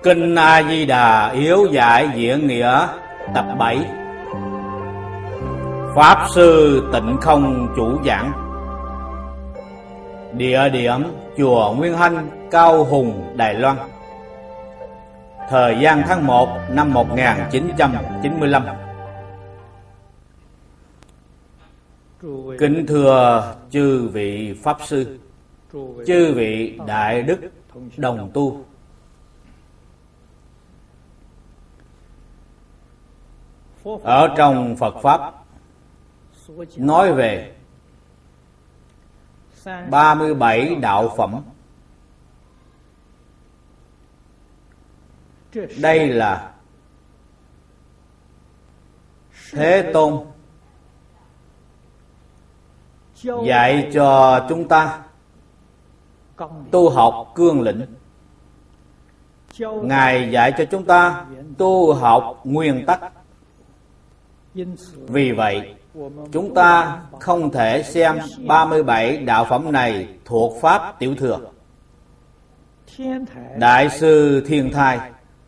Kinh A Di Đà Yếu Giải Diễn Nghĩa tập 7. Pháp Sư Tịnh Không chủ giảng. Địa điểm chùa Nguyên Hanh, Cao Hùng, Đài Loan. Thời gian tháng 1 năm 1995. Kính thưa chư vị Pháp Sư, chư vị Đại Đức đồng tu. Ở trong Phật Pháp nói về 37 đạo phẩm. Đây là Thế Tôn dạy cho chúng ta tu học cương lĩnh. Ngài dạy cho chúng ta tu học nguyên tắc. Vì vậy, chúng ta không thể xem 37 đạo phẩm này thuộc Pháp Tiểu Thừa. Đại sư Thiên Thai,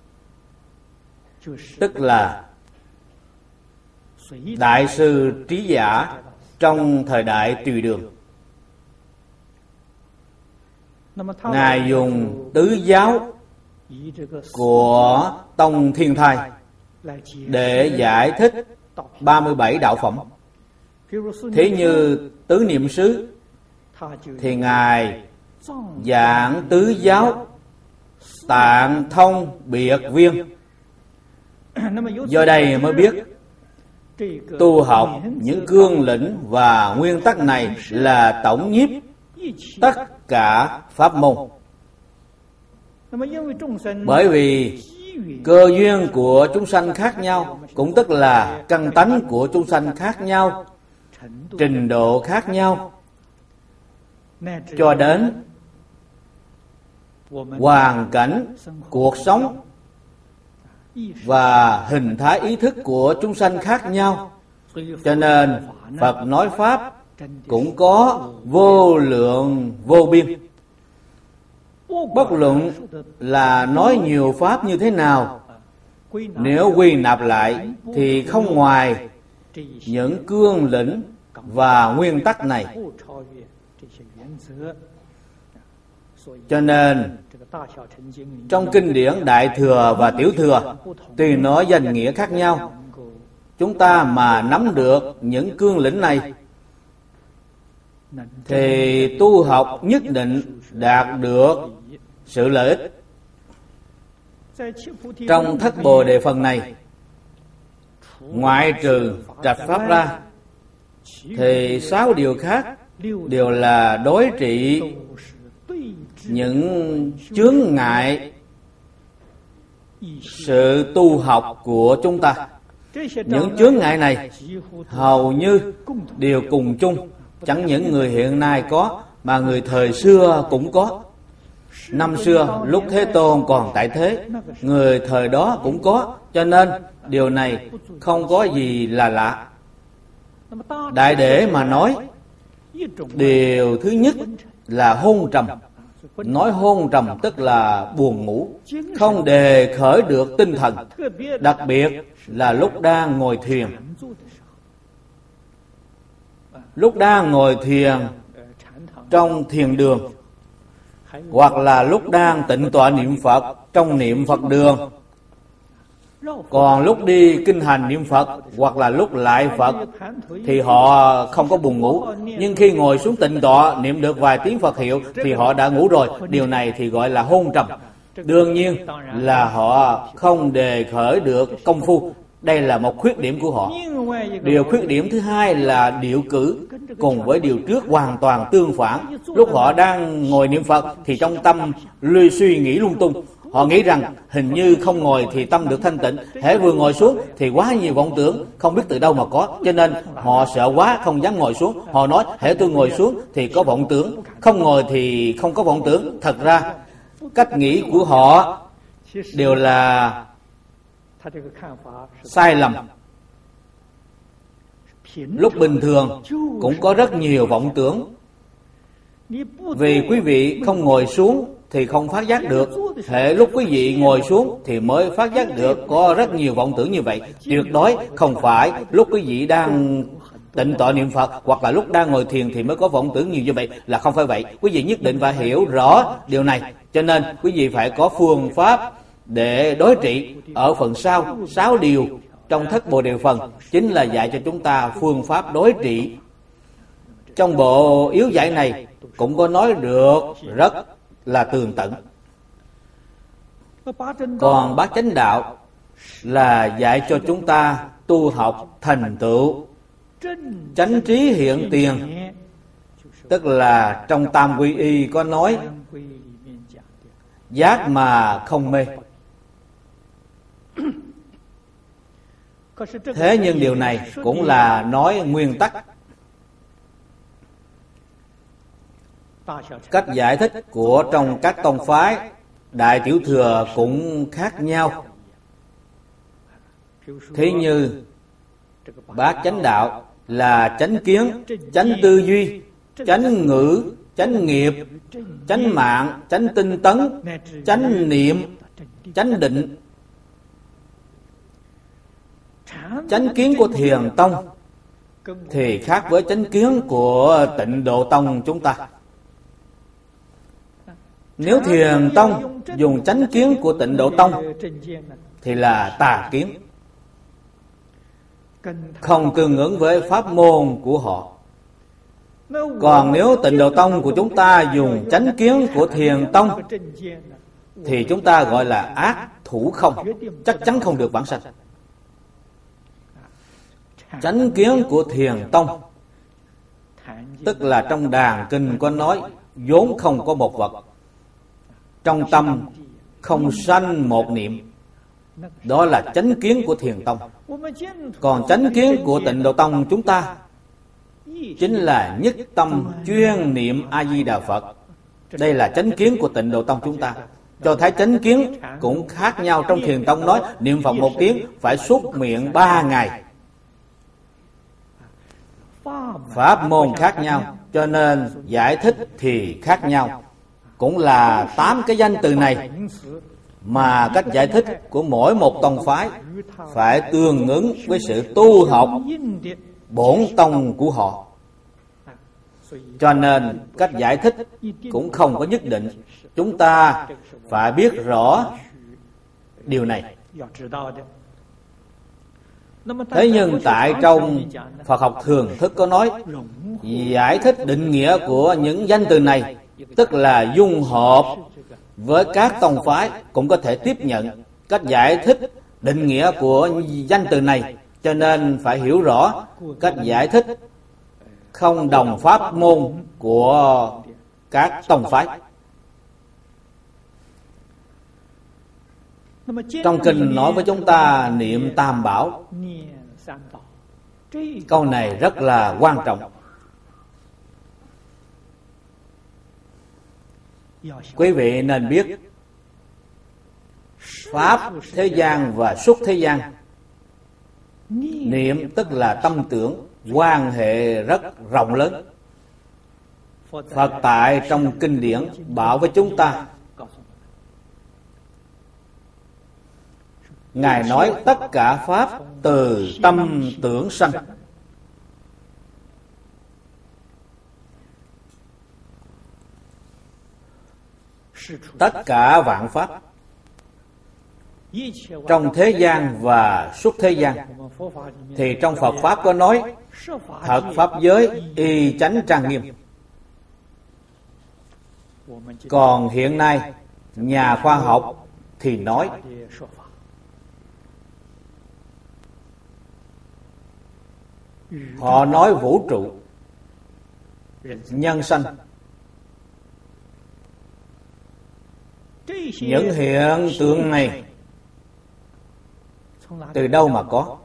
tức là Đại sư Trí Giả trong thời đại Tùy Đường, Ngài dùng tứ giáo của Tông Thiên Thai để giải thích 37 đạo phẩm. Thế như Tứ Niệm xứ thì Ngài giảng tứ giáo Tạng Thông Biệt Viên. Do đây mới biết tu học những cương lĩnh và nguyên tắc này là tổng nhiếp tất cả pháp môn. Bởi vì cơ duyên của chúng sanh khác nhau, cũng tức là căn tánh của chúng sanh khác nhau, trình độ khác nhau, cho đến hoàn cảnh cuộc sống và hình thái ý thức của chúng sanh khác nhau. Cho nên Phật nói Pháp cũng có vô lượng vô biên. Bất luận là nói nhiều Pháp như thế nào, nếu quy nạp lại thì không ngoài những cương lĩnh và nguyên tắc này. Cho nên trong kinh điển Đại Thừa và Tiểu Thừa, tuy nói danh nghĩa khác nhau, chúng ta mà nắm được những cương lĩnh này thì tu học nhất định đạt được sự lợi ích. Trong Thất Bồ Đề phần này, ngoại trừ trạch pháp ra thì 6 điều khác đều là đối trị những chướng ngại sự tu học của chúng ta. Những chướng ngại này hầu như đều cùng chung, chẳng những người hiện nay có mà người thời xưa cũng có. Năm xưa lúc Thế Tôn còn tại thế, người thời đó cũng có, cho nên điều này không có gì là lạ. Đại để mà nói, điều thứ nhất là hôn trầm. Nói hôn trầm tức là buồn ngủ, không đề khởi được tinh thần, đặc biệt là lúc đang ngồi thiền. Lúc đang ngồi thiền trong thiền đường, hoặc là lúc đang tịnh tọa niệm Phật trong niệm Phật đường. Còn lúc đi kinh hành niệm Phật hoặc là lúc lại Phật thì họ không có buồn ngủ. Nhưng khi ngồi xuống tịnh tọa niệm được vài tiếng Phật hiệu thì họ đã ngủ rồi. Điều này thì gọi là hôn trầm. Đương nhiên là họ không đề khởi được công phu. Đây là một khuyết điểm của họ. Điều khuyết điểm thứ hai là điệu cử, cùng với điều trước hoàn toàn tương phản. Lúc họ đang ngồi niệm Phật thì trong tâm suy nghĩ lung tung. Họ nghĩ rằng hình như không ngồi thì tâm được thanh tịnh, hễ vừa ngồi xuống thì quá nhiều vọng tưởng, không biết từ đâu mà có. Cho nên họ sợ quá không dám ngồi xuống. Họ nói hễ tôi ngồi xuống thì có vọng tưởng, không ngồi thì không có vọng tưởng. Thật ra cách nghĩ của họ đều là sai lầm. Lúc bình thường cũng có rất nhiều vọng tưởng. Vì quý vị không ngồi xuống thì không phát giác được. Hễ lúc quý vị ngồi xuống thì mới phát giác được có rất nhiều vọng tưởng như vậy. Tuyệt đối không phải lúc quý vị đang tịnh tọa niệm Phật hoặc là lúc đang ngồi thiền thì mới có vọng tưởng nhiều như vậy, là không phải vậy. Quý vị nhất định phải hiểu rõ điều này. Cho nên quý vị phải có phương pháp để đối trị. Ở phần sau 6 điều trong Thất Bồ Đề Phần chính là dạy cho chúng ta phương pháp đối trị. Trong bộ yếu giải này cũng có nói được rất là tường tận. Còn Bát Chánh Đạo là dạy cho chúng ta tu học thành tựu chánh trí hiện tiền, tức là trong Tam Quy Y có nói giác mà không mê. Thế nhưng điều này cũng là nói nguyên tắc. Cách giải thích của trong các tông phái Đại Tiểu Thừa cũng khác nhau. Thế như Bát Chánh Đạo là chánh kiến, chánh tư duy, chánh ngữ, chánh nghiệp, chánh mạng, chánh tinh tấn, chánh niệm, chánh định. Chánh kiến của Thiền Tông thì khác với chánh kiến của Tịnh Độ Tông chúng ta. Nếu Thiền Tông dùng chánh kiến của Tịnh Độ Tông thì là tà kiến, không tương ứng với pháp môn của họ. Còn nếu Tịnh Độ Tông của chúng ta dùng chánh kiến của Thiền Tông thì chúng ta gọi là ác thủ không, chắc chắn không được vãng sanh. Chánh kiến của Thiền Tông tức là trong Đàn Kinh có nói vốn không có một vật, trong tâm không sanh một niệm. Đó là chánh kiến của Thiền Tông. Còn chánh kiến của Tịnh Độ Tông chúng ta chính là nhất tâm chuyên niệm A-di-đà Phật. Đây là chánh kiến của Tịnh Độ Tông chúng ta. Cho thấy chánh kiến cũng khác nhau. Trong Thiền Tông nói niệm Phật 1 tiếng phải xuất miệng 3 ngày. Pháp môn khác nhau, cho nên giải thích thì khác nhau. Cũng là 8 cái danh từ này mà cách giải thích của mỗi một tông phái phải tương ứng với sự tu học bổn tông của họ. Cho nên cách giải thích cũng không có nhất định. Chúng ta phải biết rõ điều này. Thế nhưng tại trong Phật học thường thức có nói giải thích định nghĩa của những danh từ này, tức là dung hợp với các tông phái cũng có thể tiếp nhận cách giải thích định nghĩa của danh từ này. Cho nên phải hiểu rõ cách giải thích không đồng pháp môn của các tông phái. Trong kinh nói với chúng ta niệm Tam Bảo. Câu này rất là quan trọng. Quý vị nên biết pháp thế gian và xuất thế gian. Niệm tức là tâm tưởng, quan hệ rất rộng lớn. Phật tại trong kinh điển bảo với chúng ta, Ngài nói tất cả pháp từ tâm tưởng sanh. Tất cả vạn pháp trong thế gian và xuất thế gian thì trong Phật Pháp có nói thật pháp giới y chánh trang nghiêm. Còn hiện nay nhà khoa học thì nói họ nói vũ trụ, nhân sanh. Những hiện tượng này từ đâu mà có?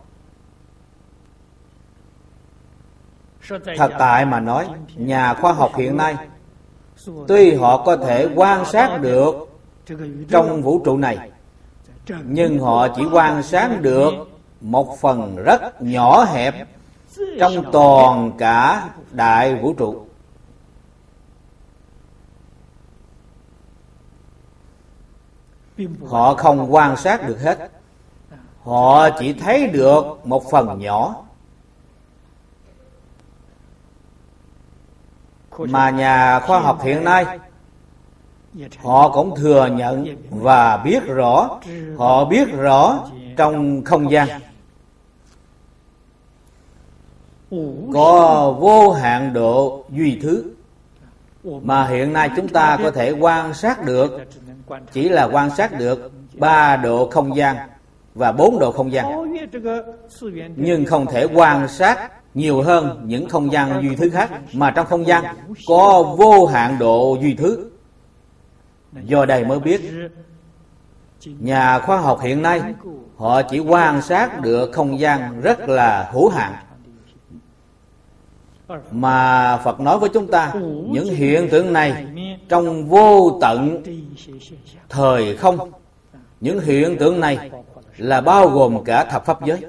Thật tại mà nói, nhà khoa học hiện nay tuy họ có thể quan sát được trong vũ trụ này, nhưng họ chỉ quan sát được một phần rất nhỏ hẹp trong toàn cả đại vũ trụ. họ không quan sát được hết. Họ chỉ thấy được một phần nhỏ. Mà nhà khoa học hiện nay họ cũng thừa nhận và biết rõ, họ biết rõ trong không gian có vô hạn độ duy thứ, mà hiện nay chúng ta có thể quan sát được chỉ là quan sát được 3 độ không gian và 4 độ không gian, nhưng không thể quan sát nhiều hơn những không gian duy thứ khác, mà trong không gian có vô hạn độ duy thứ. Do đây mới biết nhà khoa học hiện nay họ chỉ quan sát được không gian rất là hữu hạn. Mà Phật nói với chúng ta những hiện tượng này trong vô tận thời không, những hiện tượng này là bao gồm cả thập pháp giới,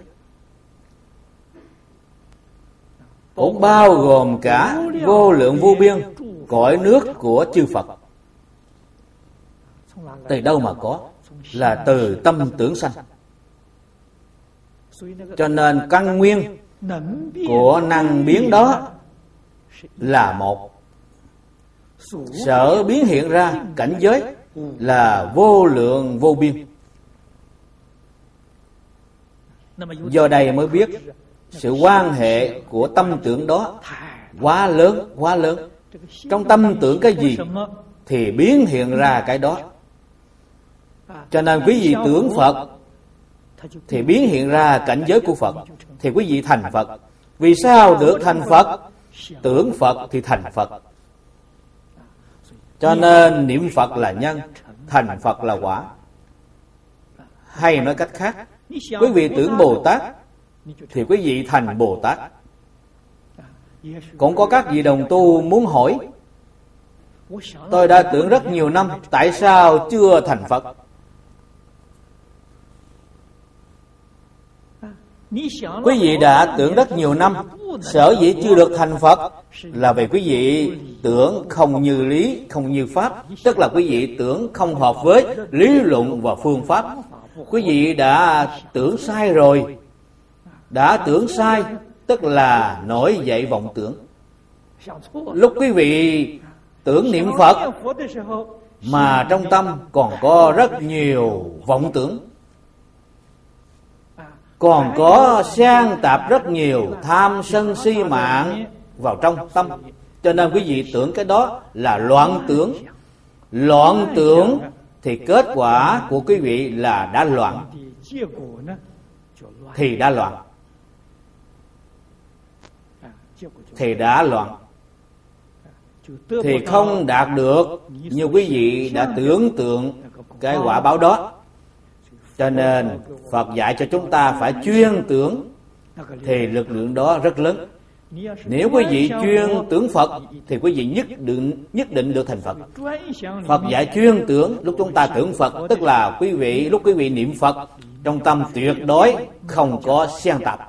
cũng bao gồm cả vô lượng vô biên cõi nước của chư Phật. Từ đâu mà có? Là từ tâm tưởng sanh. Cho nên căn nguyên của năng biến đó là một. Sở biến hiện ra cảnh giới là vô lượng vô biên. Do đây mới biết sự quan hệ của tâm tưởng đó quá lớn, quá lớn. Trong tâm tưởng cái gì thì biến hiện ra cái đó. Cho nên quý vị tưởng Phật thì biến hiện ra cảnh giới của Phật, thì quý vị thành Phật. Vì sao được thành Phật? Tưởng Phật thì thành Phật. Cho nên niệm Phật là nhân, thành Phật là quả. Hay nói cách khác, quý vị tưởng Bồ Tát thì quý vị thành Bồ Tát. Cũng có các vị đồng tu muốn hỏi, tôi đã tưởng rất nhiều năm, tại sao chưa thành Phật? Quý vị đã tưởng rất nhiều năm, sở dĩ chưa được thành Phật là vì quý vị tưởng không như lý, không như pháp. Tức là quý vị tưởng không hợp với lý luận và phương pháp. Quý vị đã tưởng sai rồi. Đã tưởng sai tức là nổi dậy vọng tưởng. Lúc quý vị tưởng niệm Phật mà trong tâm còn có rất nhiều vọng tưởng, còn có sang tạp rất nhiều tham sân si mạng vào trong tâm. Cho nên quý vị tưởng cái đó là loạn tưởng. Loạn tưởng thì kết quả của quý vị là đã loạn. Thì đã loạn. Thì đã loạn. Thì không đạt được như quý vị đã tưởng tượng cái quả báo đó. Cho nên Phật dạy cho chúng ta phải chuyên tưởng, thì lực lượng đó rất lớn. Nếu quý vị chuyên tưởng Phật thì quý vị nhất định được thành Phật. Phật dạy chuyên tưởng, lúc chúng ta tưởng Phật tức là lúc quý vị niệm Phật trong tâm tuyệt đối không có xen tạp.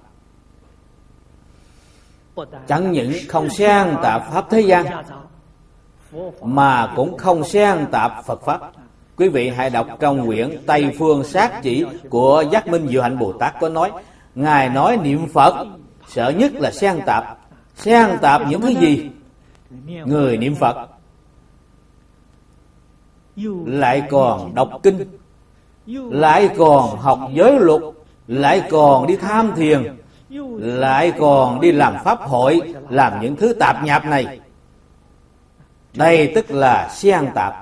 Chẳng những không xen tạp pháp thế gian mà cũng không xen tạp Phật pháp. Quý vị hãy đọc trong quyển Tây Phương Sát Chỉ của Giác Minh Diệu Hạnh Bồ Tát có nói, Ngài nói niệm Phật sợ nhất là xen tạp. Xen tạp những thứ gì? Người niệm Phật lại còn đọc kinh, lại còn học giới luật, lại còn đi tham thiền, lại còn đi làm pháp hội, làm những thứ tạp nhạp này. Đây tức là xen tạp.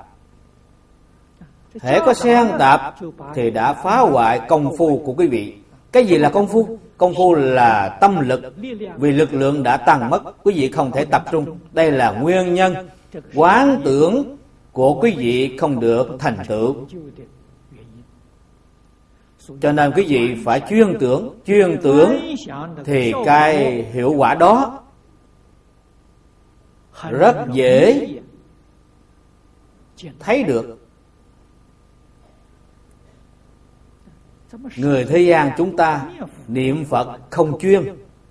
Hễ có xen tạp thì đã phá hoại công phu của quý vị. Cái gì là công phu? Công phu là tâm lực. Vì lực lượng đã tăng mất, quý vị không thể tập trung. Đây là nguyên nhân quán tưởng của quý vị không được thành tựu. Cho nên quý vị phải chuyên tưởng. Chuyên tưởng thì cái hiệu quả đó rất dễ thấy được. Người thế gian chúng ta niệm Phật không chuyên.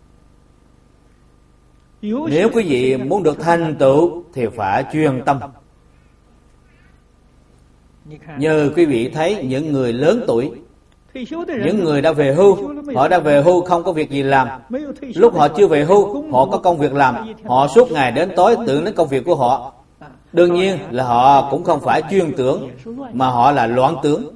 Nếu quý vị muốn được thành tựu thì phải chuyên tâm. Như quý vị thấy những người lớn tuổi, những người đã về hưu, họ đã về hưu không có việc gì làm. Lúc họ chưa về hưu, họ có công việc làm, họ suốt ngày đến tối tưởng đến công việc của họ. Đương nhiên là họ cũng không phải chuyên tưởng, mà họ là loạn tưởng.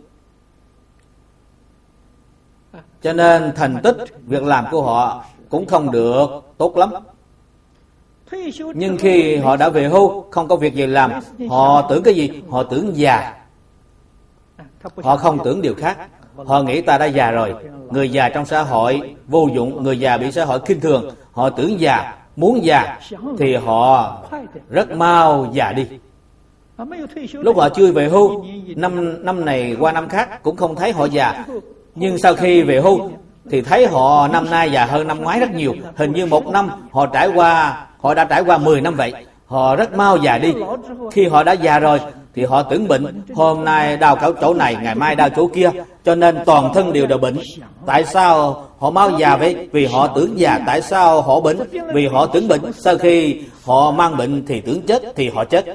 Cho nên thành tích việc làm của họ cũng không được tốt lắm. Nhưng khi họ đã về hưu, không có việc gì làm, họ tưởng cái gì? Họ tưởng già. Họ không tưởng điều khác. Họ nghĩ ta đã già rồi. Người già trong xã hội vô dụng, người già bị xã hội khinh thường. Họ tưởng già, muốn già thì họ rất mau già đi. Lúc họ chưa về hưu, năm này qua năm khác cũng không thấy họ già. Nhưng sau khi về hưu thì thấy họ năm nay già hơn năm ngoái rất nhiều. Hình như một năm họ đã trải qua 10 năm vậy. Họ rất mau già đi. Khi họ đã già rồi thì họ tưởng bệnh. Hôm nay đau chỗ này, ngày mai đau chỗ kia, cho nên toàn thân đều đau bệnh. Tại sao họ mau già vậy? Vì họ tưởng già. Tại sao họ bệnh? Vì họ tưởng bệnh. Sau khi họ mang bệnh thì tưởng chết thì họ chết.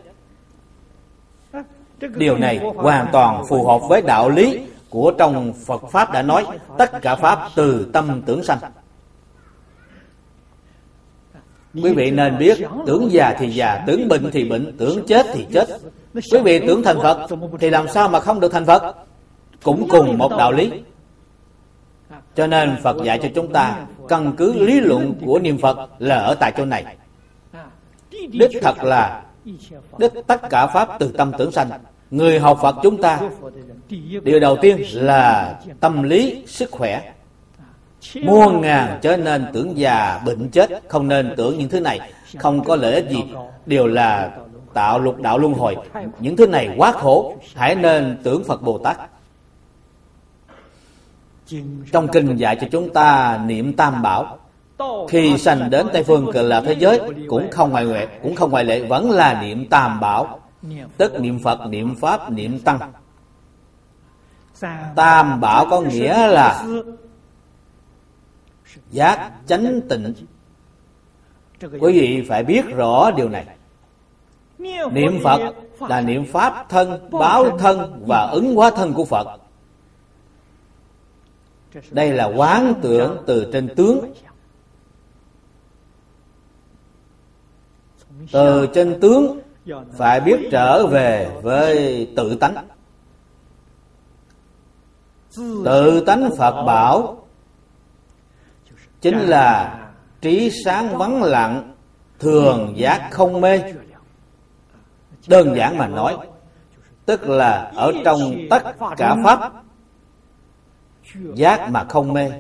Điều này hoàn toàn phù hợp với đạo lý của trong Phật Pháp đã nói tất cả Pháp từ tâm tưởng sanh. Quý vị nên biết, tưởng già thì già, tưởng bệnh thì bệnh, tưởng chết thì chết. Quý vị tưởng thành Phật thì làm sao mà không được thành Phật? Cũng cùng một đạo lý. Cho nên Phật dạy cho chúng ta căn cứ lý luận của niệm Phật là ở tại chỗ này. Đích thật là tất cả Pháp từ tâm tưởng sanh. Người học Phật chúng ta, điều đầu tiên là tâm lý sức khỏe. Muôn ngàn chớ nên tưởng già bệnh chết. Không nên tưởng những thứ này, không có lợi ích gì, đều là tạo lục đạo luân hồi. Những thứ này quá khổ. Hãy nên tưởng Phật Bồ Tát. Trong kinh dạy cho chúng ta niệm Tam Bảo. Khi sanh đến Tây Phương Cực Lạc thế giới cũng không ngoại lệ, vẫn là niệm Tam Bảo, tức niệm Phật, niệm Pháp, niệm Tăng. Tam Bảo có nghĩa là giác, chánh, tịnh. Quý vị phải biết rõ điều này. Niệm Phật là niệm Pháp thân, báo thân và ứng hóa thân của Phật. Đây là quán tưởng từ trên tướng. Từ trên tướng phải biết trở về với tự tánh. Tự tánh Phật bảo chính là trí sáng vắng lặng, thường giác không mê. Đơn giản mà nói, tức là ở trong tất cả Pháp, giác mà không mê,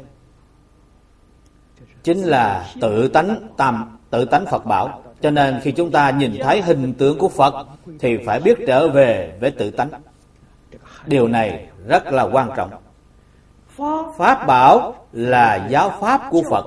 chính là tự tánh Phật bảo. Cho nên khi chúng ta nhìn thấy hình tượng của Phật thì phải biết trở về với tự tánh. Điều này rất là quan trọng. Pháp bảo là giáo pháp của Phật.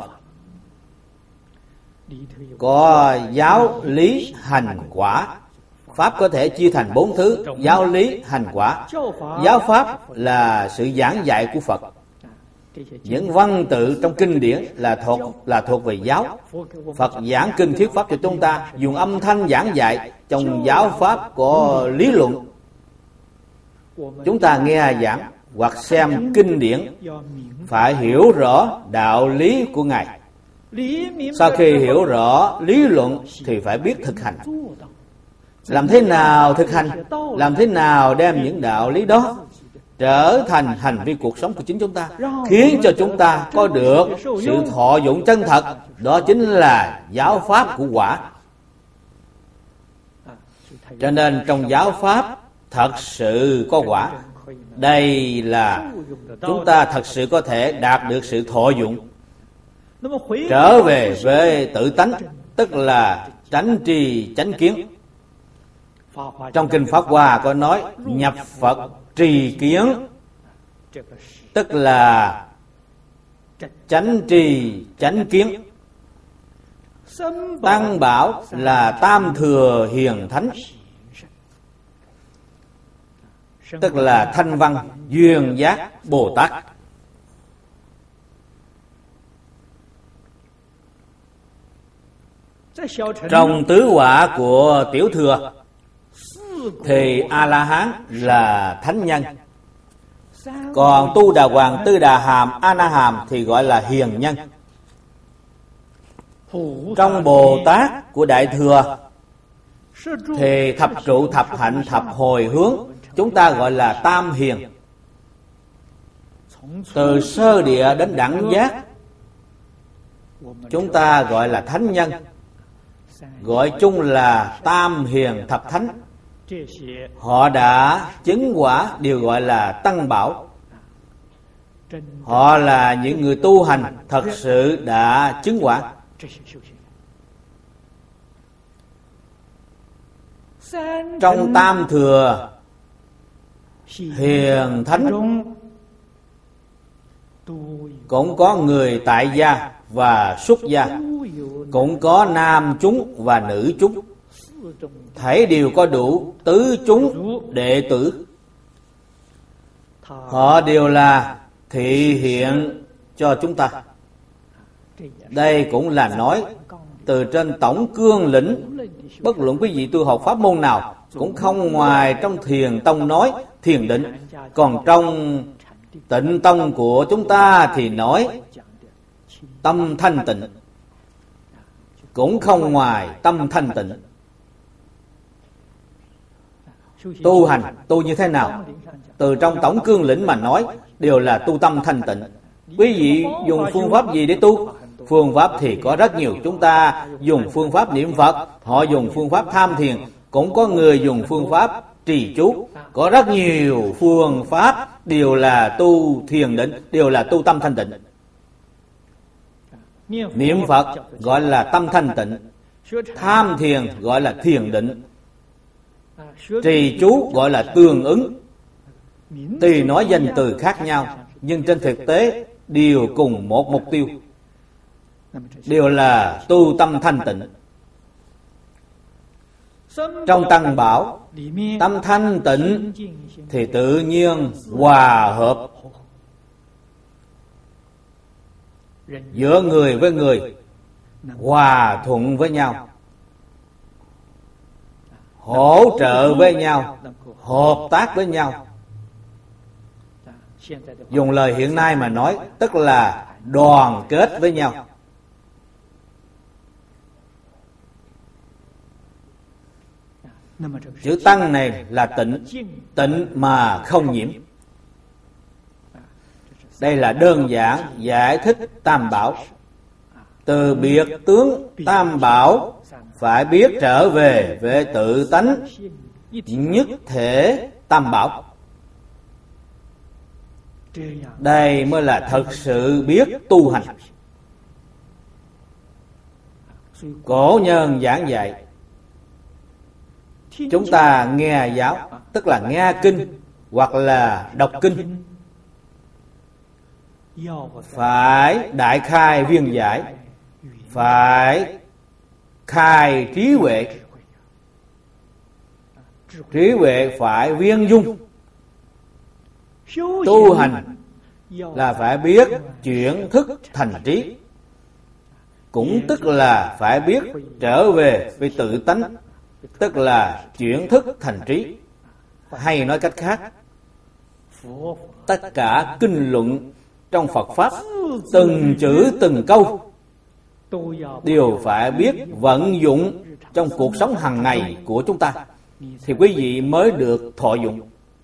Có giáo lý hành quả. Pháp có thể chia thành 4 thứ: giáo lý, hành quả. Giáo pháp là sự giảng dạy của Phật. Những văn tự trong kinh điển là thuộc về giáo. Phật giảng kinh thuyết pháp cho chúng ta, dùng âm thanh giảng dạy. Trong giáo pháp có lý luận. Chúng ta nghe giảng hoặc xem kinh điển phải hiểu rõ đạo lý của Ngài. Sau khi hiểu rõ lý luận thì phải biết thực hành. Làm thế nào thực hành? Làm thế nào đem những đạo lý đó trở thành hành vi cuộc sống của chính chúng ta, khiến cho chúng ta có được sự thọ dụng chân thật. Đó chính là giáo pháp của quả. Cho nên trong giáo pháp thật sự có quả. Đây là chúng ta thật sự có thể đạt được sự thọ dụng. Trở về với tự tánh, tức là chánh tri chánh kiến. Trong kinh Pháp Hoa có nói nhập Phật trì kiến, tức là chánh trì chánh kiến. Tăng bảo là tam thừa hiền thánh, tức là thanh văn duyên giác Bồ Tát. Trong tứ quả của tiểu thừa thì A-la-hán là thánh nhân. Còn Tu Đà Hoàng, Tư Đà Hàm, A-na-hàm thì gọi là hiền nhân. Trong Bồ Tát của Đại Thừa thì thập trụ, thập hạnh, thập hồi hướng chúng ta gọi là tam hiền. Từ sơ địa đến đẳng giác chúng ta gọi là thánh nhân, gọi chung là tam hiền thập thánh. Họ đã chứng quả đều gọi là tăng bảo. Họ là những người tu hành thật sự đã chứng quả. Trong tam thừa hiền thánh cũng có người tại gia và xuất gia, cũng có nam chúng và nữ chúng, thảy đều có đủ tứ chúng đệ tử. Họ đều là thị hiện cho chúng ta. Đây cũng là nói từ trên tổng cương lĩnh, bất luận quý vị tu học pháp môn nào cũng không ngoài trong thiền tông nói thiền định. Còn trong tịnh tông của chúng ta thì nói tâm thanh tịnh, cũng không ngoài tâm thanh tịnh. Tu hành tu như thế nào? Từ trong tổng cương lĩnh mà nói đều là tu tâm thanh tịnh. Quý vị dùng phương pháp gì để tu? Phương pháp thì có rất nhiều. Chúng ta dùng phương pháp niệm Phật, họ dùng phương pháp tham thiền, cũng có người dùng phương pháp trì chú. Có rất nhiều phương pháp đều là tu thiền định, đều là tu tâm thanh tịnh. Niệm Phật gọi là tâm thanh tịnh, tham thiền gọi là thiền định, trì chú gọi là tương ứng. Tuy nói danh từ khác nhau nhưng trên thực tế đều cùng một mục tiêu, đều là tu tâm thanh tịnh. Trong tăng bảo, tâm thanh tịnh thì tự nhiên hòa hợp giữa người với người, hòa thuận với nhau, hỗ trợ với nhau, hợp tác với nhau. Dùng lời hiện nay mà nói tức là đoàn kết với nhau. Chữ tăng này là tịnh, tịnh mà không nhiễm. Đây là đơn giản giải thích tam bảo. Từ biệt tướng tam bảo phải biết trở về về tự tánh nhất thể tam bảo. Đây mới là thật sự biết tu hành. Cổ nhân giảng dạy chúng ta nghe giáo, tức là nghe kinh hoặc là đọc kinh, phải đại khai viên giải, phải khai trí huệ. Trí huệ phải viên dung. Tu hành là phải biết chuyển thức thành trí, cũng tức là phải biết trở về với tự tánh, tức là chuyển thức thành trí. Hay nói cách khác, tất cả kinh luận trong Phật Pháp, từng chữ từng câu đều phải biết vận dụng trong cuộc sống hàng ngày của chúng ta, thì quý vị mới được thọ dụng.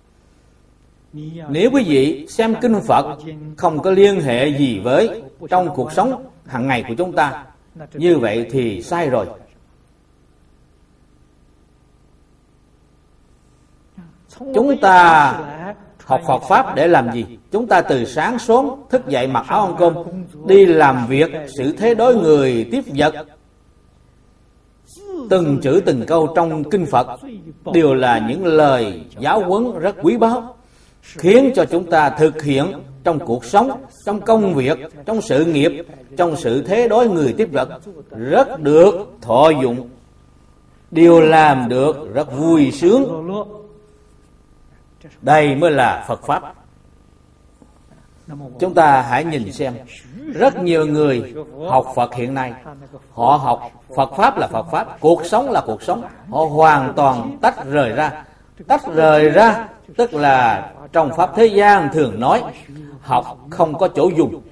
Nếu quý vị xem kinh Phật không có liên hệ gì với trong cuộc sống hàng ngày của chúng ta, như vậy thì sai rồi. Chúng ta học Phật Pháp để làm gì? Chúng ta từ sáng sớm thức dậy mặc áo ăn cơm, đi làm việc, xử thế đối người tiếp vật, từng chữ từng câu trong kinh Phật đều là những lời giáo huấn rất quý báu, khiến cho chúng ta thực hiện trong cuộc sống, trong công việc, trong sự nghiệp, trong sự thế đối người tiếp vật rất được thọ dụng, đều làm được rất vui sướng. Đây mới là Phật Pháp. Chúng ta hãy nhìn xem, rất nhiều người học Phật hiện nay, họ học Phật Pháp là Phật Pháp, cuộc sống là cuộc sống, họ hoàn toàn tách rời ra. Tách rời ra, tức là trong pháp thế gian thường nói học không có chỗ dùng.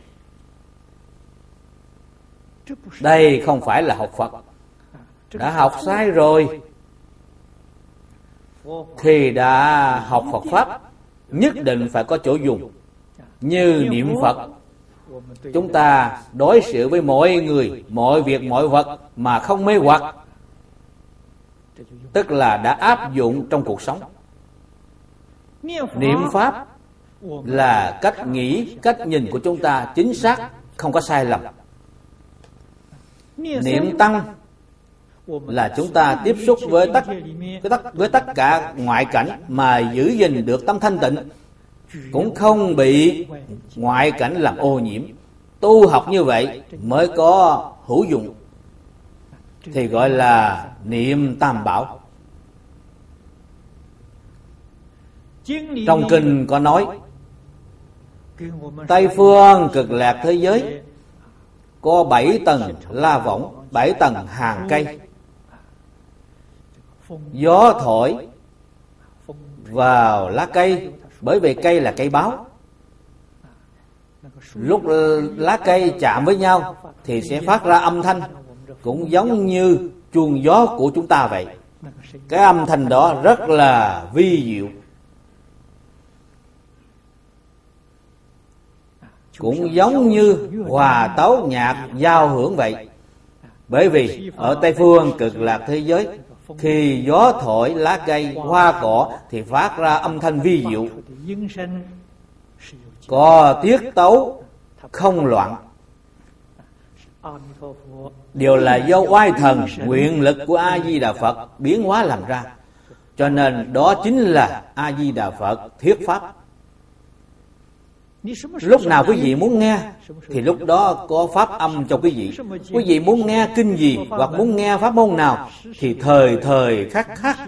Đây không phải là học Phật. Đã học sai rồi. Khi đã học Phật Pháp, nhất định phải có chỗ dùng. Như niệm Phật, chúng ta đối xử với mọi người, mọi việc, mọi vật mà không mê hoặc, tức là đã áp dụng trong cuộc sống. Niệm Pháp là cách nghĩ, cách nhìn của chúng ta chính xác, không có sai lầm. Niệm Tăng là chúng ta tiếp xúc với tất cả ngoại cảnh mà giữ gìn được tâm thanh tịnh, cũng không bị ngoại cảnh làm ô nhiễm. Tu học như vậy mới có hữu dụng, thì gọi là niệm Tam Bảo. Trong kinh có nói, Tây phương Cực Lạc thế giới có 7 tầng la võng, 7 tầng hàng cây. Gió thổi vào lá cây, bởi vì cây là cây báo. Lúc lá cây chạm với nhau thì sẽ phát ra âm thanh, cũng giống như chuông gió của chúng ta vậy. Cái âm thanh đó rất là vi diệu, cũng giống như hòa tấu nhạc giao hưởng vậy. Bởi vì ở Tây phương Cực Lạc thế giới, khi gió thổi lá cây, hoa cỏ thì phát ra âm thanh vi diệu, có tiết tấu không loạn. Điều là do oai thần, nguyện lực của A-di-đà Phật biến hóa làm ra. Cho nên đó chính là A-di-đà Phật thuyết pháp. Lúc nào quý vị muốn nghe thì lúc đó có pháp âm cho quý vị. Quý vị muốn nghe kinh gì hoặc muốn nghe pháp môn nào thì thời khắc khắc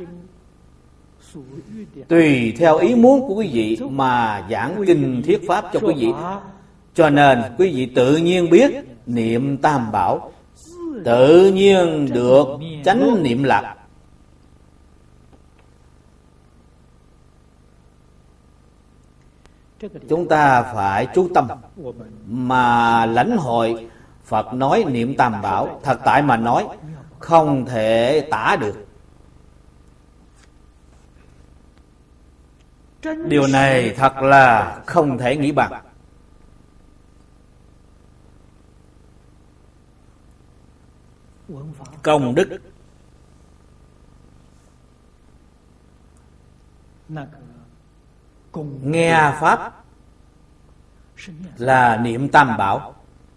tùy theo ý muốn của quý vị mà giảng kinh thuyết pháp cho quý vị. Cho nên quý vị tự nhiên biết niệm Tam Bảo, tự nhiên được chánh niệm lạc. Chúng ta phải chú tâm mà lãnh hội Phật nói niệm Tam Bảo. Thật tại mà nói, không thể tả được. Điều này thật là không thể nghĩ bằng. Công đức nghe pháp là niệm Tam Bảo.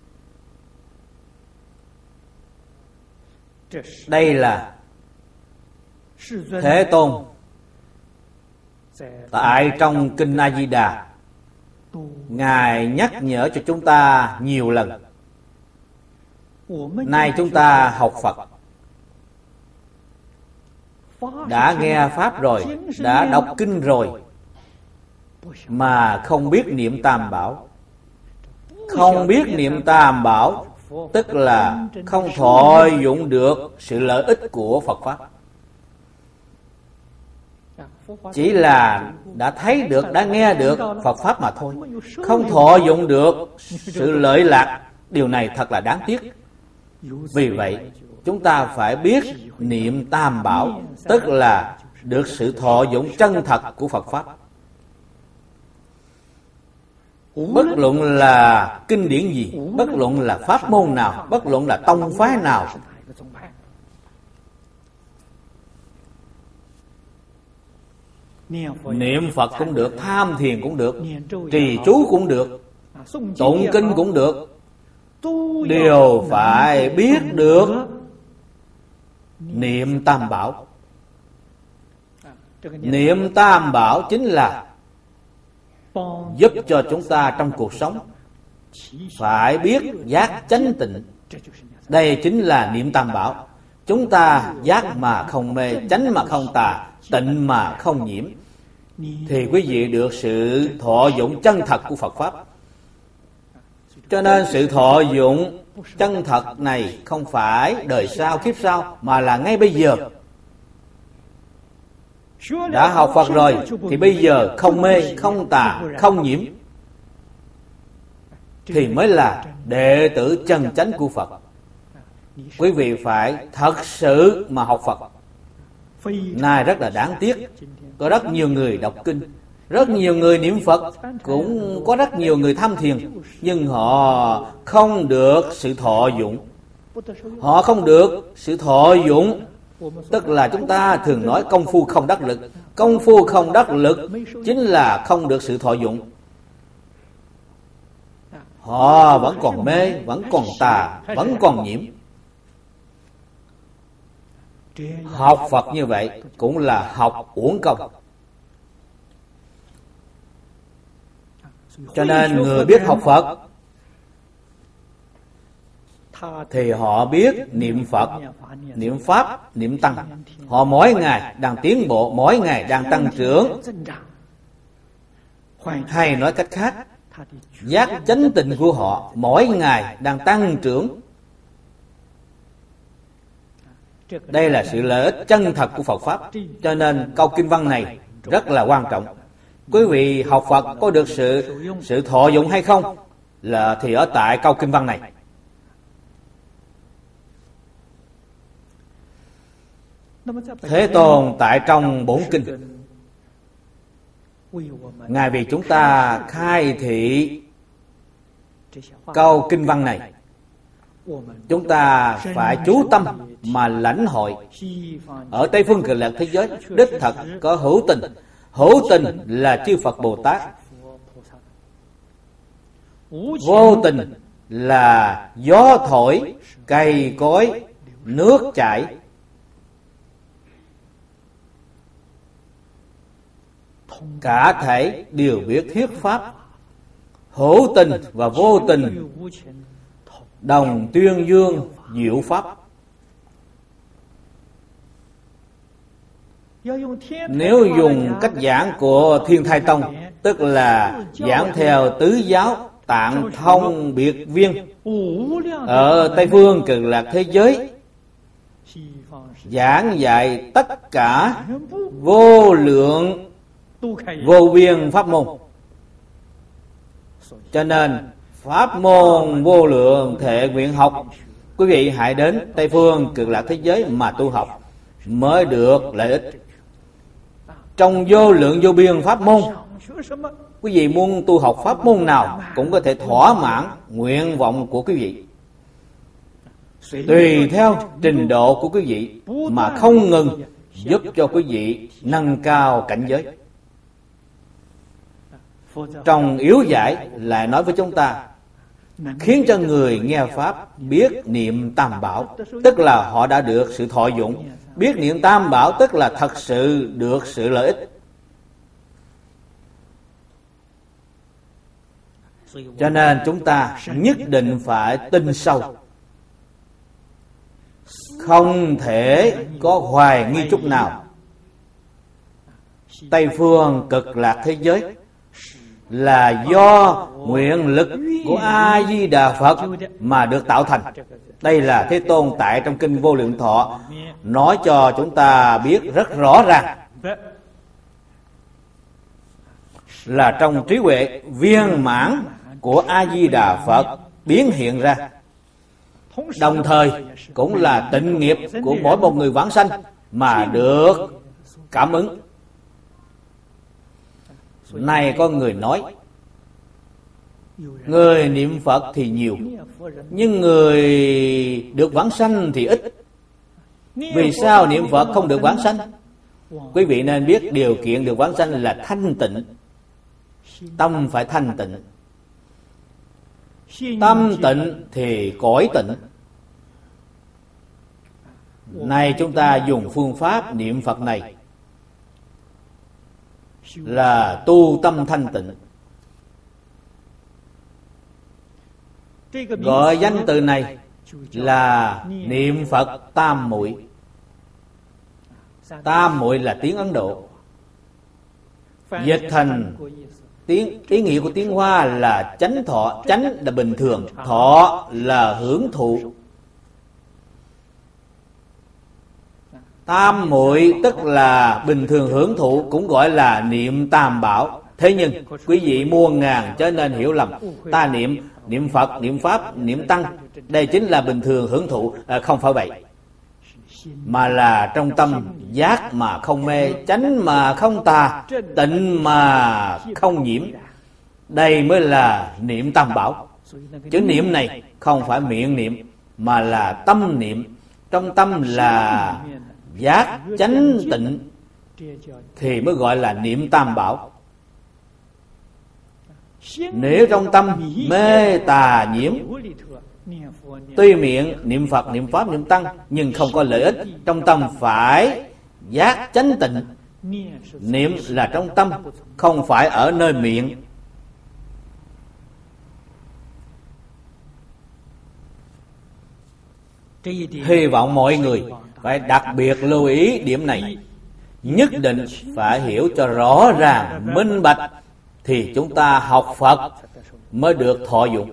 Đây là Thế Tôn tại trong kinh A Di Đà, Ngài nhắc nhở cho chúng ta nhiều lần. Nay chúng ta học Phật, đã nghe pháp rồi, đã đọc kinh rồi, mà không biết niệm Tam Bảo. Không biết niệm Tam Bảo tức là không thọ dụng được sự lợi ích của Phật Pháp. Chỉ là đã thấy được, đã nghe được Phật Pháp mà thôi, không thọ dụng được sự lợi lạc. Điều này thật là đáng tiếc. Vì vậy chúng ta phải biết niệm Tam Bảo, tức là được sự thọ dụng chân thật của Phật Pháp. Bất luận là kinh điển gì, bất luận là pháp môn nào, bất luận là tông phái nào, niệm Phật cũng được, tham thiền cũng được, trì chú cũng được, tụng kinh cũng được, đều phải biết được niệm Tam Bảo. Niệm Tam Bảo chính là giúp cho chúng ta trong cuộc sống phải biết giác chánh tịnh. Đây chính là niệm Tam Bảo. Chúng ta giác mà không mê, chánh mà không tà, tịnh mà không nhiễm, thì quý vị được sự thọ dụng chân thật của Phật Pháp. Cho nên sự thọ dụng chân thật này không phải đời sau kiếp sau, mà là ngay bây giờ. Đã học Phật rồi thì bây giờ không mê, không tà, không nhiễm thì mới là đệ tử chân chánh của Phật. Quý vị phải thật sự mà học Phật. Này rất là đáng tiếc, có rất nhiều người đọc kinh, rất nhiều người niệm Phật, cũng có rất nhiều người tham thiền, nhưng họ không được sự thọ dụng. Họ không được sự thọ dụng, tức là chúng ta thường nói công phu không đắc lực. Công phu không đắc lực chính là không được sự thọ dụng. Họ vẫn còn mê, vẫn còn tà, vẫn còn nhiễm. Học Phật như vậy cũng là học uổng công. Cho nên người biết học Phật thì họ biết niệm Phật, niệm Pháp, niệm Tăng. Họ mỗi ngày đang tiến bộ, mỗi ngày đang tăng trưởng. Hay nói cách khác, giác chánh tịnh của họ mỗi ngày đang tăng trưởng. Đây là sự lợi ích chân thật của Phật Pháp. Cho nên câu kinh văn này rất là quan trọng. Quý vị học Phật có được sự thọ dụng hay không là thì ở tại câu kinh văn này. Thế Tôn tại trong bổn kinh, Ngài vì chúng ta khai thị câu kinh văn này, chúng ta phải chú tâm mà lãnh hội. Ở Tây Phương Cực Lạc thế giới đích thật có hữu tình. Hữu tình là chư Phật Bồ Tát. Vô tình là gió thổi, cây cối, nước chảy. Cả thể đều biết thuyết Pháp. Hữu tình và vô tình đồng tuyên dương diệu Pháp. Nếu dùng cách giảng của Thiên Thai Tông, tức là giảng theo tứ giáo Tạng Thông Biệt Viên ở Tây Phương Cực Lạc thế giới, giảng dạy tất cả vô lượng vô biên pháp môn. Cho nên pháp môn vô lượng thệ nguyện học, quý vị hãy đến Tây Phương Cực Lạc thế giới mà tu học mới được lợi ích. Trong vô lượng vô biên pháp môn, quý vị muốn tu học pháp môn nào cũng có thể thỏa mãn nguyện vọng của quý vị, tùy theo trình độ của quý vị mà không ngừng giúp cho quý vị nâng cao cảnh giới. Trong yếu giải lại nói với chúng ta, khiến cho người nghe Pháp biết niệm Tam Bảo, tức là họ đã được sự thọ dụng. Biết niệm Tam Bảo tức là thật sự được sự lợi ích. Cho nên chúng ta nhất định phải tin sâu, không thể có hoài nghi chút nào. Tây Phương Cực Lạc thế giới là do nguyện lực của A Di Đà Phật mà được tạo thành. Đây là Thế Tôn tại trong kinh Vô Lượng Thọ nói cho chúng ta biết rất rõ ràng, là trong trí huệ viên mãn của A Di Đà Phật biến hiện ra, đồng thời cũng là tịnh nghiệp của mỗi một người vãng sanh mà được cảm ứng. Này có người nói, người niệm Phật thì nhiều, nhưng người được vãng sanh thì ít. Vì sao niệm Phật không được vãng sanh? Quý vị nên biết điều kiện được vãng sanh là thanh tịnh. Tâm phải thanh tịnh. Tâm tịnh thì cõi tịnh. Nay chúng ta dùng phương pháp niệm Phật này là tu tâm thanh tịnh. Gọi danh từ này là niệm Phật tam muội. Tam muội là tiếng Ấn Độ, dịch thành ý nghĩa của tiếng Hoa là chánh thọ. Chánh là bình thường, thọ là hưởng thụ. Tam muội tức là bình thường hưởng thụ, cũng gọi là niệm tam bảo. Thế nhưng quý vị muôn ngàn chớ nên hiểu lầm, ta niệm Phật, niệm Pháp, niệm Tăng, đây chính là bình thường hưởng thụ. Không phải vậy, mà là trong tâm giác mà không mê, chánh mà không tà, tịnh mà không nhiễm. Đây mới là niệm tam bảo. Chữ niệm này không phải miệng niệm, mà là tâm niệm. Trong tâm là giác, chánh, tịnh, thì mới gọi là niệm tam bảo. Nếu trong tâm mê tà nhiễm, tuy miệng niệm Phật, niệm Pháp, niệm Tăng, nhưng không có lợi ích. Trong tâm phải giác, chánh, tịnh. Niệm là trong tâm, không phải ở nơi miệng. Hy vọng mọi người phải đặc biệt lưu ý điểm này. Nhất định phải hiểu cho rõ ràng, minh bạch, thì chúng ta học Phật mới được thọ dụng.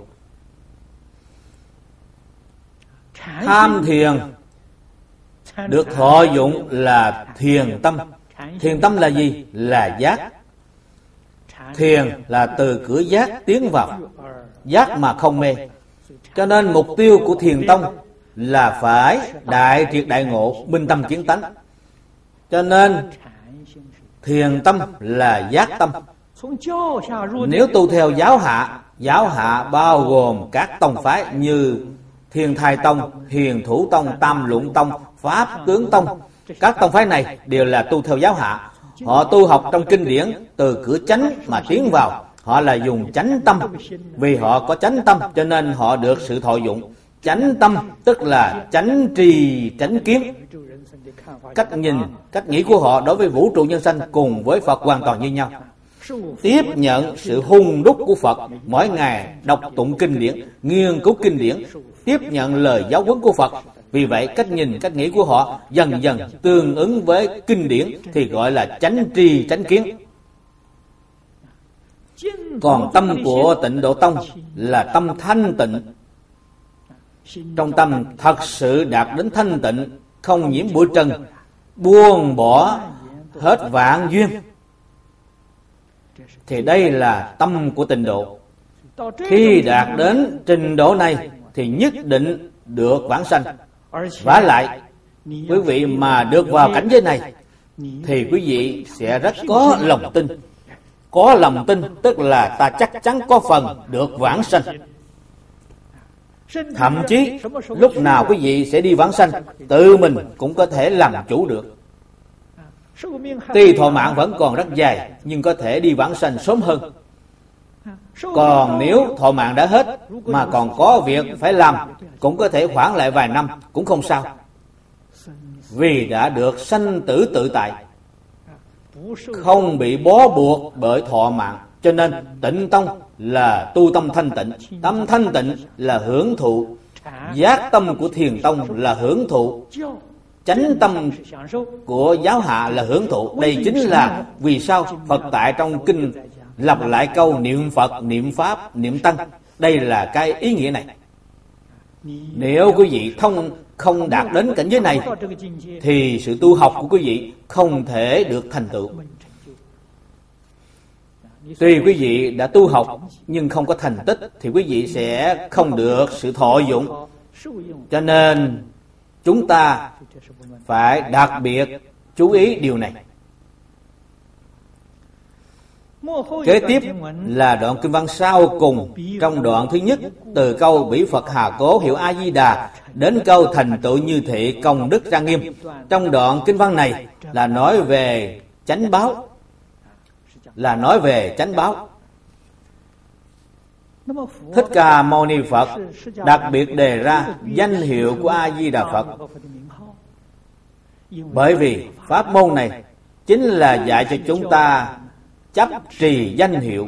Tham thiền được thọ dụng là thiền tâm. Thiền tâm là gì? Là giác. Thiền là từ cửa giác tiến vào, giác mà không mê. Cho nên mục tiêu của thiền tông là phải đại triệt đại ngộ, minh tâm kiến tánh. Cho nên thiền tâm là giác tâm. Nếu tu theo giáo hạ bao gồm các tông phái như Thiên Thai Tông, Hiền Thủ Tông, Tam Luận Tông, Pháp Tướng Tông. Các tông phái này đều là tu theo giáo hạ. Họ tu học trong kinh điển từ cửa chánh mà tiến vào. Họ là dùng chánh tâm. Vì họ có chánh tâm cho nên họ được sự thọ dụng. Chánh tâm tức là chánh trì, chánh kiến. Cách nhìn, cách nghĩ của họ đối với vũ trụ nhân sanh cùng với Phật hoàn toàn như nhau. Tiếp nhận sự hung đúc của Phật, mỗi ngày đọc tụng kinh điển, nghiên cứu kinh điển, tiếp nhận lời giáo huấn của Phật. Vì vậy cách nhìn, cách nghĩ của họ dần dần tương ứng với kinh điển thì gọi là chánh tri, chánh kiến. Còn tâm của Tịnh Độ Tông là tâm thanh tịnh. Trong tâm thật sự đạt đến thanh tịnh, không nhiễm bụi trần, buông bỏ hết vạn duyên, thì đây là tâm của Tịnh Độ. Khi đạt đến trình độ này thì nhất định được vãng sanh. Vả lại, quý vị mà được vào cảnh giới này thì quý vị sẽ rất có lòng tin. Có lòng tin tức là ta chắc chắn có phần được vãng sanh. Thậm chí lúc nào quý vị sẽ đi vãng sanh, tự mình cũng có thể làm chủ được. Tuy thọ mạng vẫn còn rất dài, nhưng có thể đi vãng sanh sớm hơn. Còn nếu thọ mạng đã hết mà còn có việc phải làm, cũng có thể hoãn lại vài năm, cũng không sao. Vì đã được sanh tử tự tại, không bị bó buộc bởi thọ mạng. Cho nên Tịnh Tông là tu tâm thanh tịnh. Tâm thanh tịnh là hưởng thụ. Giác tâm của Thiền Tông là hưởng thụ. Chánh tâm của giáo hạ là hưởng thụ. Đây chính là vì sao Phật tại trong kinh lặp lại câu niệm Phật, niệm Pháp, niệm Tăng. Đây là cái ý nghĩa này. Nếu quý vị không đạt đến cảnh giới này thì sự tu học của quý vị không thể được thành tựu. Tuy quý vị đã tu học nhưng không có thành tích thì quý vị sẽ không được sự thọ dụng. Cho nên chúng ta phải đặc biệt chú ý điều này. Kế tiếp là đoạn kinh văn sau cùng. Trong đoạn thứ nhất, từ câu bỉ Phật Hà Cố hiệu A Di Đà đến câu thành tựu như thị công đức trang nghiêm. Trong đoạn kinh văn này là nói về chánh báo. Thích Ca Mâu Ni Phật đặc biệt đề ra danh hiệu của A Di Đà Phật, bởi vì pháp môn này chính là dạy cho chúng ta chấp trì danh hiệu.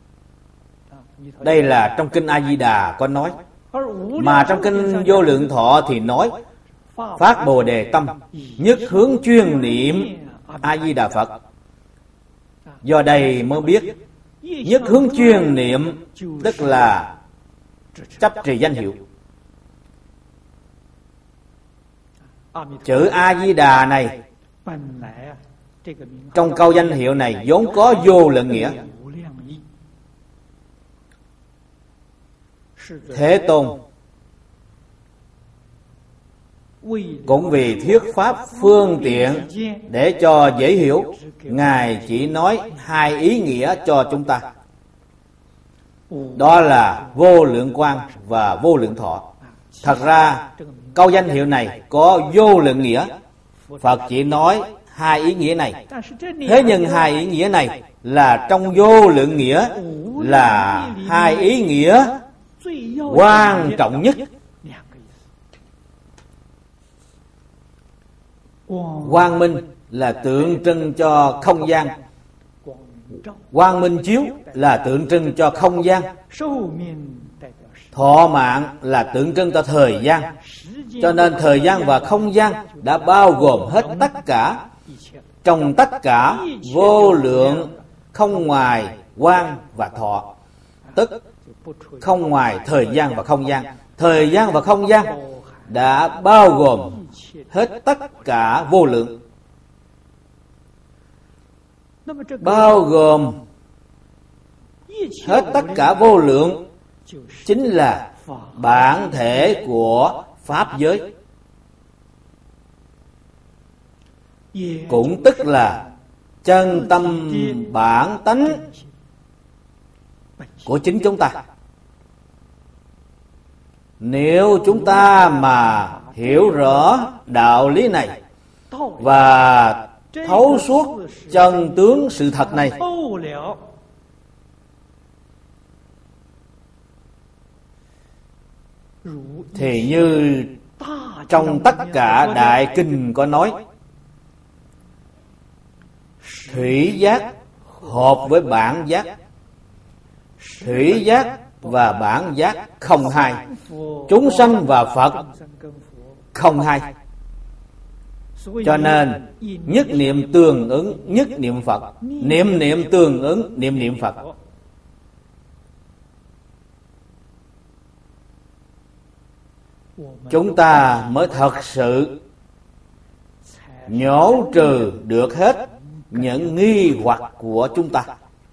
Đây là trong kinh A Di Đà có nói. Mà trong kinh Vô Lượng Thọ thì nói phát Bồ Đề tâm, nhất hướng chuyên niệm A Di Đà Phật. Do đây mới biết nhất hướng chuyên niệm tức là chấp trì danh hiệu. Chữ A-di-đà này, trong câu danh hiệu này vốn có vô lượng nghĩa. Thế Tôn cũng vì thuyết pháp phương tiện để cho dễ hiểu, Ngài chỉ nói hai ý nghĩa cho chúng ta. Đó là vô lượng quang và vô lượng thọ. Thật ra câu danh hiệu này có vô lượng nghĩa, Phật chỉ nói hai ý nghĩa này. Thế nhưng hai ý nghĩa này là trong vô lượng nghĩa, là hai ý nghĩa quan trọng nhất. Quang minh là tượng trưng cho không gian, quang minh chiếu là tượng trưng cho không gian, thọ mạng là tượng trưng cho thời gian. Cho nên thời gian và không gian đã bao gồm hết tất cả. Trong tất cả vô lượng không ngoài quang và thọ, tức không ngoài thời gian và không gian. Thời gian và không gian đã bao gồm hết tất cả vô lượng. Bao gồm hết tất cả vô lượng chính là bản thể của pháp giới, cũng tức là chân tâm bản tánh của chính chúng ta. Nếu chúng ta mà hiểu rõ đạo lý này và thấu suốt chân tướng sự thật này, thì như trong tất cả đại kinh có nói, thủy giác hợp với bản giác, thủy giác và bản giác không hai, chúng sanh và Phật không hai. Cho nên nhất niệm tương ứng nhất niệm Phật, niệm niệm tương ứng niệm niệm Phật. Chúng ta mới thật sự nhổ trừ được hết những nghi hoặc của chúng ta.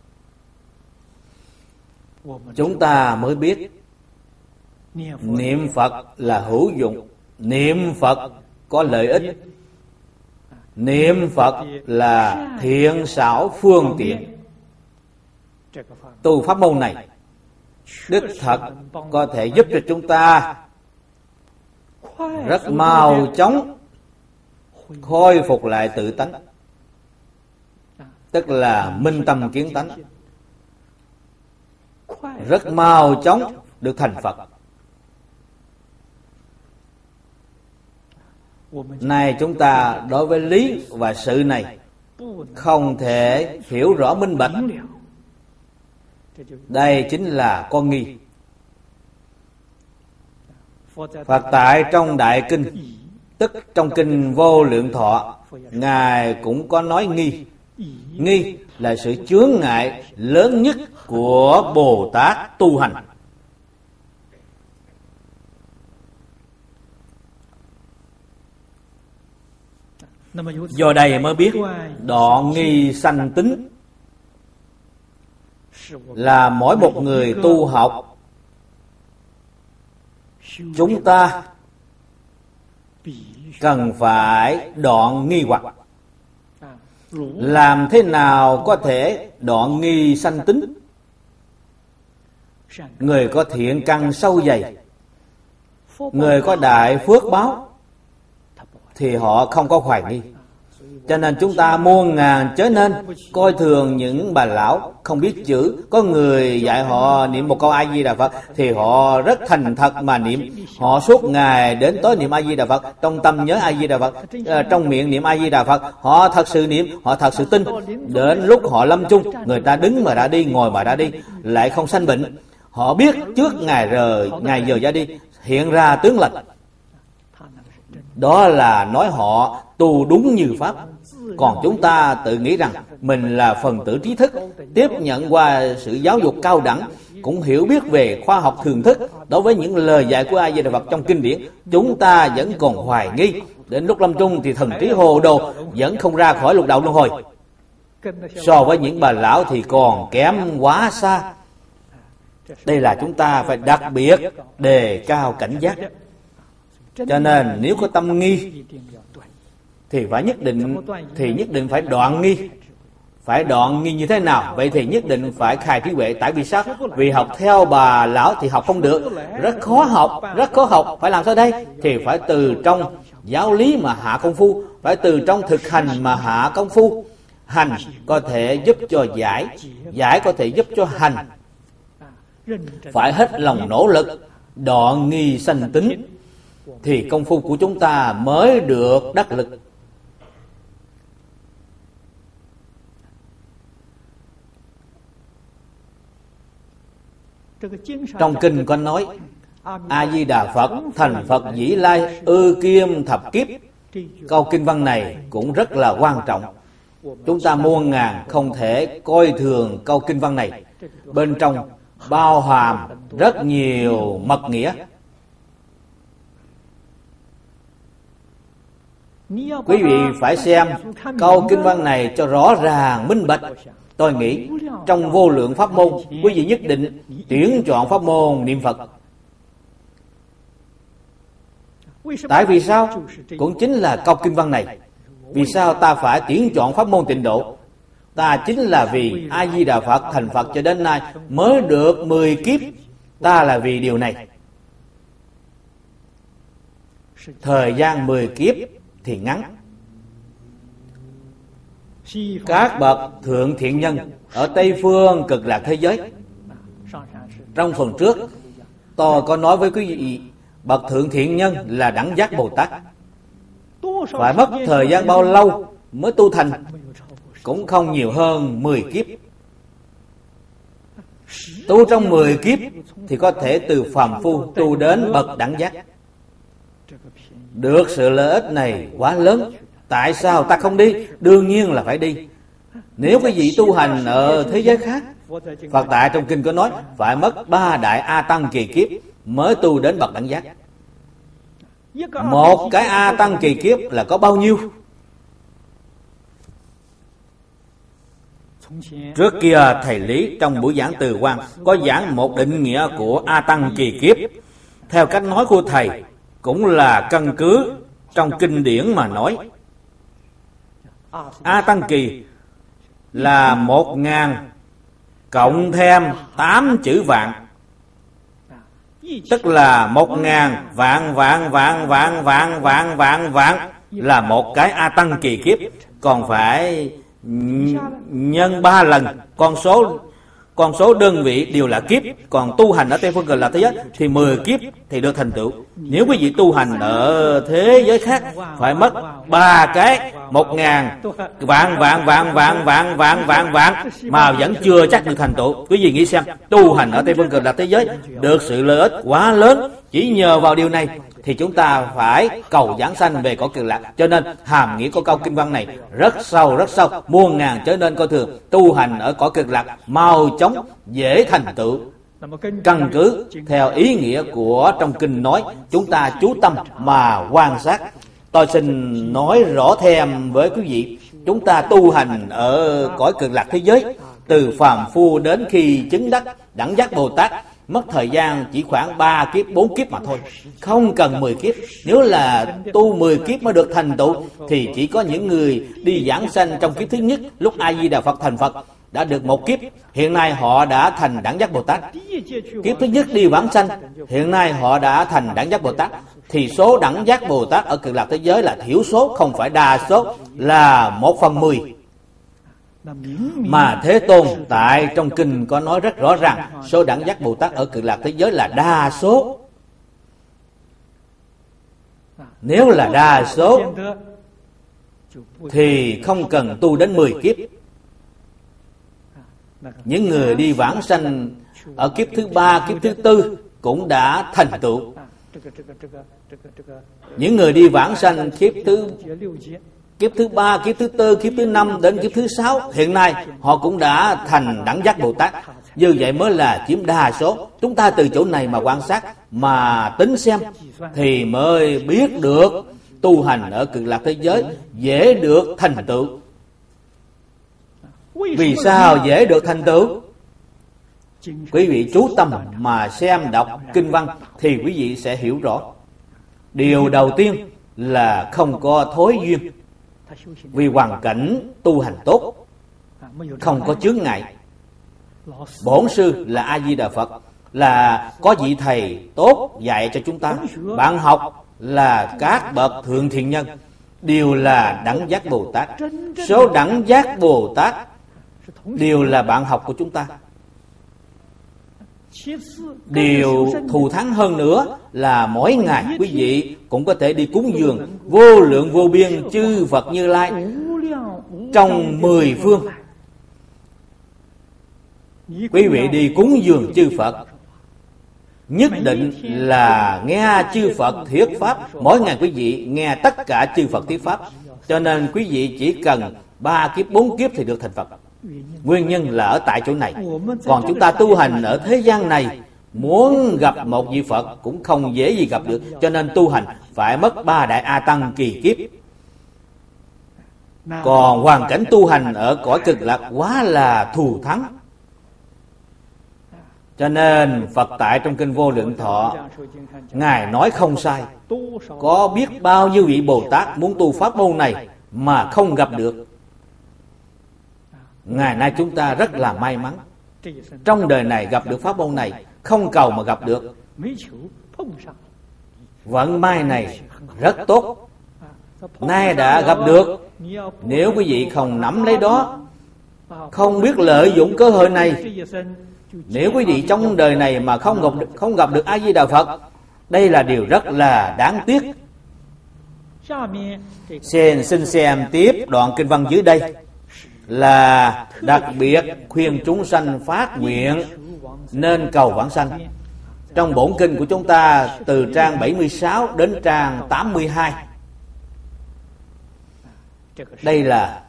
Chúng ta mới biết niệm Phật là hữu dụng, niệm Phật có lợi ích, niệm Phật là thiện xảo phương tiện. Tu pháp môn này đích thật có thể giúp cho chúng ta rất mau chóng khôi phục lại tự tánh, tức là minh tâm kiến tánh, rất mau chóng được thành Phật. Nay chúng ta đối với lý và sự này không thể hiểu rõ minh bạch. Đây chính là con nghi. Phật tại trong Đại Kinh, tức trong Kinh Vô Lượng Thọ, Ngài cũng có nói nghi. Nghi là sự chướng ngại lớn nhất của Bồ Tát tu hành. Do đây mới biết đoạn nghi sanh tính là mỗi một người tu học chúng ta cần phải đoạn nghi hoặc. Làm thế nào có thể đoạn nghi sanh tính? Người có thiện căn sâu dày, người có đại phước báo thì họ không có hoài nghi. Cho nên chúng ta muôn ngàn chớ nên coi thường những bà lão không biết chữ. Có người dạy họ niệm một câu A-di-đà Phật thì họ rất thành thật mà niệm. Họ suốt ngày đến tối niệm A-di-đà Phật, trong tâm nhớ A-di-đà Phật, trong miệng niệm A-di-đà Phật. Họ thật sự niệm, họ thật sự tin. Đến lúc họ lâm chung, người ta đứng mà đã đi, ngồi mà đã đi, lại không sanh bệnh. Họ biết trước ngày giờ ra đi hiện ra tướng lành. Đó là nói họ tu đúng như Pháp. Còn chúng ta tự nghĩ rằng mình là phần tử trí thức, tiếp nhận qua sự giáo dục cao đẳng, cũng hiểu biết về khoa học thường thức. Đối với những lời dạy của A-di-đà Phật trong kinh điển, chúng ta vẫn còn hoài nghi. Đến lúc lâm chung thì thần trí hồ đồ, vẫn không ra khỏi lục đạo luân hồi. So với những bà lão thì còn kém quá xa. Đây là chúng ta phải đặc biệt đề cao cảnh giác. Cho nên nếu có tâm nghi thì nhất định phải đoạn nghi. Phải đoạn nghi như thế nào? Vậy thì nhất định phải khai trí huệ. Tại vì sao? Vì học theo bà lão thì học không được, rất khó học. Phải làm sao đây? Thì phải từ trong giáo lý mà hạ công phu, phải từ trong thực hành mà hạ công phu. Hành có thể giúp cho giải, giải có thể giúp cho hành. Phải hết lòng nỗ lực, đoạn nghi sanh tính, thì công phu của chúng ta mới được đắc lực. Trong kinh có nói, A-di-đà Phật thành Phật dĩ lai ư kim thập kiếp. Câu kinh văn này cũng rất là quan trọng. Chúng ta muôn ngàn không thể coi thường câu kinh văn này. Bên trong bao hàm rất nhiều mật nghĩa. Quý vị phải xem câu kinh văn này cho rõ ràng minh bạch. Tôi nghĩ trong vô lượng pháp môn, quý vị nhất định tuyển chọn pháp môn niệm Phật. Tại vì sao? Cũng chính là câu kinh văn này. Vì sao ta phải tuyển chọn pháp môn tịnh độ? Ta chính là vì A-di-đà Phật thành Phật cho đến nay mới được 10 kiếp. Ta là vì điều này. Thời gian 10 kiếp thì ngắn. Các bậc thượng thiện nhân ở Tây Phương Cực Lạc thế giới, trong phần trước tôi có nói với quý vị, bậc thượng thiện nhân là Đẳng Giác Bồ Tát. Phải mất thời gian bao lâu mới tu thành? Cũng không nhiều hơn 10 kiếp. Tu trong 10 kiếp thì có thể từ phàm phu tu đến bậc đẳng giác. Được sự lợi ích này quá lớn. Tại sao ta không đi? Đương nhiên là phải đi. Nếu quý vị tu hành ở thế giới khác, Phật tại trong kinh có nói phải mất 3 đại A Tăng kỳ kiếp mới tu đến bậc đẳng giác. Một cái A Tăng kỳ kiếp là có bao nhiêu? Trước kia thầy Lý trong buổi giảng Từ Quan có giảng một định nghĩa của A Tăng kỳ kiếp. Theo cách nói của thầy cũng là căn cứ trong kinh điển mà nói. A Tăng kỳ là 1000 cộng thêm 8 chữ vạn, tức là 1000 vạn là một cái A Tăng kỳ kiếp. Còn phải nhân 3 lần. Con số đơn vị đều là kiếp. Còn tu hành ở Tây Phương Cực Lạc thế giới thì 10 kiếp thì được thành tựu. Nếu quý vị tu hành ở thế giới khác phải mất 3 cái 1000 vạn mà vẫn chưa chắc được thành tựu. Quý vị nghĩ xem, tu hành ở Tây Phương Cực Lạc thế giới được sự lợi ích quá lớn. Chỉ nhờ vào điều này thì chúng ta phải cầu giảng sanh về cõi Cực Lạc. Cho nên hàm nghĩa của câu kinh văn này rất sâu, muôn ngàn trở nên coi thường. Tu hành ở cõi Cực Lạc mau chóng dễ thành tựu. Căn cứ theo ý nghĩa của trong kinh nói, chúng ta chú tâm mà quan sát. Tôi xin nói rõ thêm với quý vị, chúng ta tu hành ở cõi Cực Lạc thế giới, từ phàm phu đến khi chứng đắc Đẳng Giác Bồ Tát, mất thời gian chỉ khoảng 3 kiếp, 4 kiếp mà thôi. Không cần 10 kiếp. Nếu là tu 10 kiếp mới được thành tựu thì chỉ có những người đi giảng sanh trong kiếp thứ nhất, lúc A-di-đà Phật thành Phật đã được 1 kiếp. Hiện nay họ đã thành Đẳng Giác Bồ Tát. Kiếp thứ nhất đi vãng sanh, hiện nay họ đã thành Đẳng Giác Bồ Tát. Thì số Đẳng Giác Bồ Tát ở Cực Lạc thế giới là thiểu số, không phải đa số, là 1/10. Mà Thế Tôn tại trong kinh có nói rất rõ ràng, số Đẳng Giác Bồ Tát ở Cực Lạc thế giới là đa số. Nếu là đa số thì không cần tu đến 10 kiếp. Những người đi vãng sanh ở kiếp thứ 3, kiếp thứ 4 cũng đã thành tựu. Những người đi vãng sanh kiếp thứ 3, kiếp thứ 4, kiếp thứ 5 đến kiếp thứ 6, hiện nay họ cũng đã thành Đẳng Giác Bồ Tát. Như vậy mới là chiếm đa số. Chúng ta từ chỗ này mà quan sát, mà tính xem thì mới biết được tu hành ở Cực Lạc thế giới dễ được thành tựu. Vì sao dễ được thành tựu? Quý vị chú tâm mà xem đọc kinh văn thì quý vị sẽ hiểu rõ. Điều đầu tiên là không có thối duyên, vì hoàn cảnh tu hành tốt, không có chướng ngại. Bổn sư là A Di Đà Phật, là có vị thầy tốt dạy cho chúng ta. Bạn học là các bậc thượng thiện nhân, đều là đẳng giác Bồ Tát. Số đẳng giác Bồ Tát đều là bạn học của chúng ta. Điều thù thắng hơn nữa là mỗi ngày quý vị cũng có thể đi cúng dường vô lượng vô biên chư Phật Như Lai trong 10 phương. Quý vị đi cúng dường chư Phật, nhất định là nghe chư Phật thuyết pháp. Mỗi ngày quý vị nghe tất cả chư Phật thuyết pháp. Cho nên quý vị chỉ cần 3 kiếp 4 kiếp thì được thành Phật. Nguyên nhân là ở tại chỗ này. Còn chúng ta tu hành ở thế gian này, muốn gặp một vị Phật cũng không dễ gì gặp được. Cho nên tu hành phải mất 3 đại A Tăng kỳ kiếp. Còn hoàn cảnh tu hành ở cõi Cực Lạc quá là thù thắng. Cho nên Phật tại trong kinh Vô Lượng Thọ, Ngài nói không sai. Có biết bao nhiêu vị Bồ Tát muốn tu pháp môn này mà không gặp được. Ngày nay chúng ta rất là may mắn, trong đời này gặp được pháp môn này, không cầu mà gặp được. Vận may này rất tốt. Nay đã gặp được, nếu quý vị không nắm lấy đó, không biết lợi dụng cơ hội này, nếu quý vị trong đời này mà không gặp được A Di Đà Phật, đây là điều rất là đáng tiếc. Xin xem tiếp đoạn kinh văn dưới đây, là đặc biệt khuyên chúng sanh phát nguyện nên cầu vãng sanh. Trong bổn kinh của chúng ta, từ trang 76 đến trang 82, đây là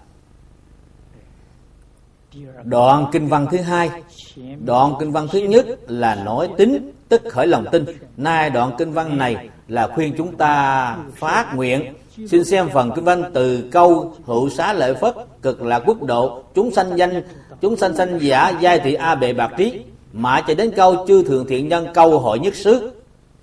đoạn kinh văn thứ hai. Đoạn kinh văn thứ nhất là nói tín, tức khởi lòng tin. Nay đoạn kinh văn này là khuyên chúng ta phát nguyện. Xin xem phần kinh văn từ câu hữu xá lợi Phất, Cực Lạc quốc độ, chúng sanh sanh giả, giai thị A bệ bạc trí, mãi cho đến câu chư thượng thiện nhân, câu hội nhất xứ.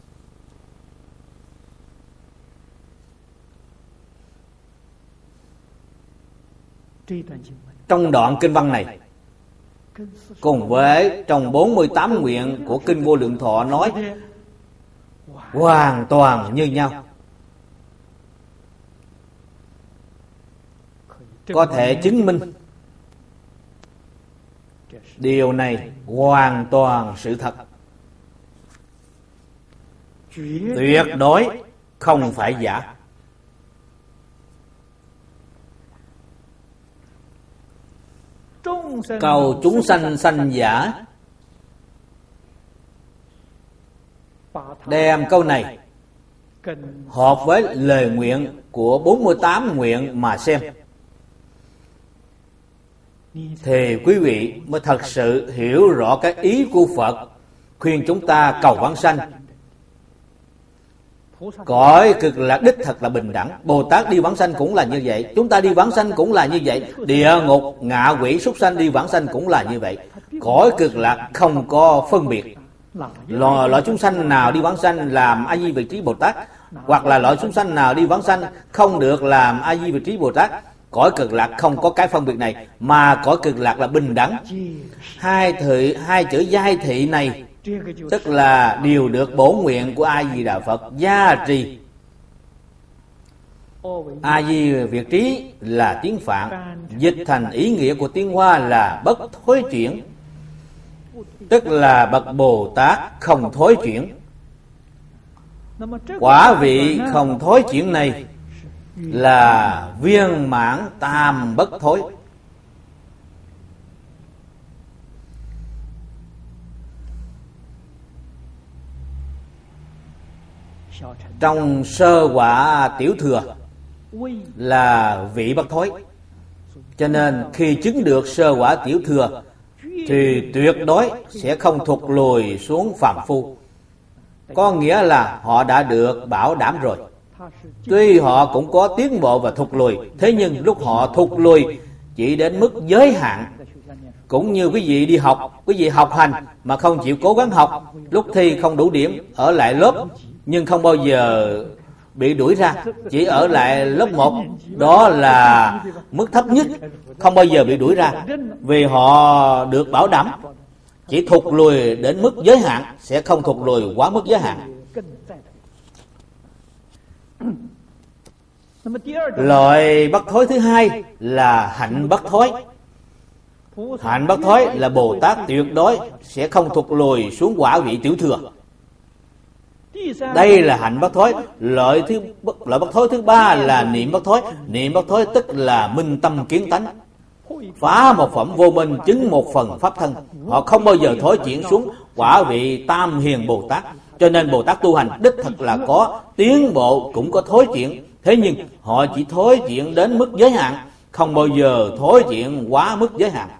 Trong đoạn kinh văn này, cùng với trong 48 nguyện của kinh Vô Lượng Thọ nói hoàn toàn như nhau. Có thể chứng minh điều này hoàn toàn sự thật, tuyệt đối không phải giả. Cầu chúng sanh sanh giả, đem câu này hợp với lời nguyện của 48 nguyện mà xem, thì quý vị mới thật sự hiểu rõ cái ý của Phật khuyên chúng ta cầu vãng sanh. Cõi Cực Lạc đích thật là bình đẳng. Bồ Tát đi vãng sanh cũng là như vậy, chúng ta đi vãng sanh cũng là như vậy, địa ngục, ngạ quỷ, súc sanh đi vãng sanh cũng là như vậy. Cõi Cực Lạc không có phân biệt. Loại chúng sanh nào đi vãng sanh làm A Di Vị Trí Bồ Tát, hoặc là loại chúng sanh nào đi vãng sanh không được làm A Di Vị Trí Bồ Tát. Cõi Cực Lạc không có cái phân biệt này, mà cõi Cực Lạc là bình đẳng. Hai chữ giai thị này tức là điều được bổn nguyện của A Di Đà Phật gia trì. A Di Việt Trí là tiếng Phạn, dịch thành ý nghĩa của tiếng Hoa là bất thối chuyển, tức là bậc Bồ Tát không thối chuyển. Quả vị không thối chuyển này là viên mãn tam bất thối. Trong sơ quả tiểu thừa là vị bất thối, cho nên khi chứng được sơ quả tiểu thừa thì tuyệt đối sẽ không thụt lùi xuống phàm phu. Có nghĩa là họ đã được bảo đảm rồi, Tuy họ cũng có tiến bộ và thụt lùi, thế nhưng lúc họ thụt lùi chỉ đến mức giới hạn. Cũng như quý vị đi học, quý vị học hành mà không chịu cố gắng học, lúc thi không đủ điểm, ở lại lớp nhưng không bao giờ bị đuổi ra, chỉ ở lại lớp 1, đó là mức thấp nhất, không bao giờ bị đuổi ra, vì họ được bảo đảm chỉ thụt lùi đến mức giới hạn, sẽ không thụt lùi quá mức giới hạn. Loại bất thối thứ hai là hạnh bất thối. Hạnh bất thối là Bồ Tát tuyệt đối sẽ không thụt lùi xuống quả vị tiểu thừa. Đây là hạnh bất thối. Loại bất thối thứ ba là niệm bất thối. Niệm bất thối tức là minh tâm kiến tánh, phá một phẩm vô minh, chứng một phần pháp thân. Họ không bao giờ thối chuyển xuống quả vị tam hiền Bồ Tát. Cho nên Bồ Tát tu hành đích thực là có tiến bộ, cũng có thối chuyển. Thế nhưng họ chỉ thối chuyển đến mức giới hạn, không bao giờ thối chuyển quá mức giới hạn.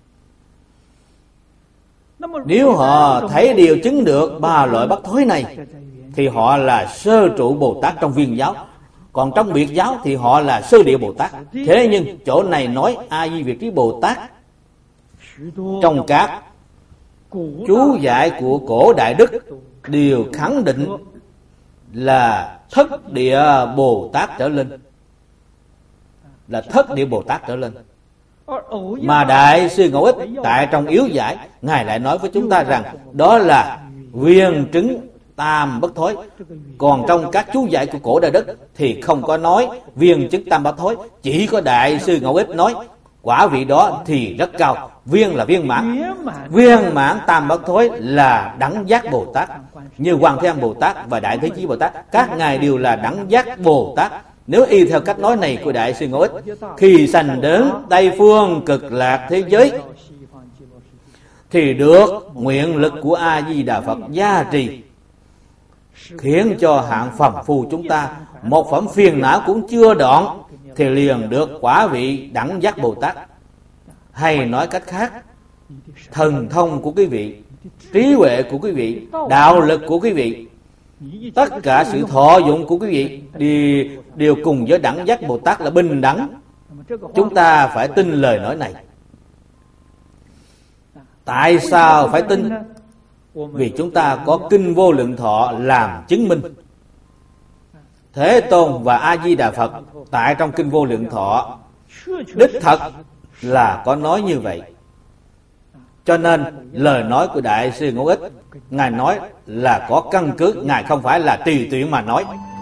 Nếu họ thấy điều chứng được ba loại bất thối này thì họ là sơ trụ Bồ Tát trong viên giáo. Còn trong biệt giáo thì họ là sơ địa Bồ Tát. Thế nhưng chỗ này nói A Di Việt Trí Bồ Tát, trong các chú giải của cổ Đại Đức đều khẳng định là thất địa Bồ Tát trở lên, là thất địa Bồ Tát trở lên. Mà Đại sư Ngẫu Ích tại trong yếu giải, Ngài lại nói với chúng ta rằng đó là viên chứng tam bất thối. Còn trong các chú giải của cổ Đại Đức thì không có nói viên chứng tam bất thối, chỉ có Đại sư Ngẫu Ích nói quả vị đó thì rất cao. Viên là viên mãn, viên mãn tam bất thối là đẳng giác Bồ Tát. Như Hoàng Thế Âm Bồ Tát và Đại Thế Chí Bồ Tát, các ngài đều là đẳng giác Bồ Tát. Nếu y theo cách nói này của Đại sư Ngẫu Ích, khi sanh đến Tây Phương Cực Lạc thế giới thì được nguyện lực của A Di Đà Phật gia trì, khiến cho hạng phàm phu chúng ta một phẩm phiền não cũng chưa đoạn thì liền được quả vị đẳng giác Bồ Tát. Hay nói cách khác, thần thông của quý vị, trí huệ của quý vị, đạo lực của quý vị, tất cả sự thọ dụng của quý vị đều cùng với đẳng giác Bồ Tát là bình đẳng. Chúng ta phải tin lời nói này. Tại sao phải tin? Vì chúng ta có Kinh Vô Lượng Thọ làm chứng minh. Thế Tôn và A Di Đà Phật tại trong Kinh Vô Lượng Thọ đích thật là có nói như vậy. Cho nên lời nói của Đại sư Ngẫu Ích, Ngài nói là có căn cứ, Ngài không phải là tùy tiện mà nói.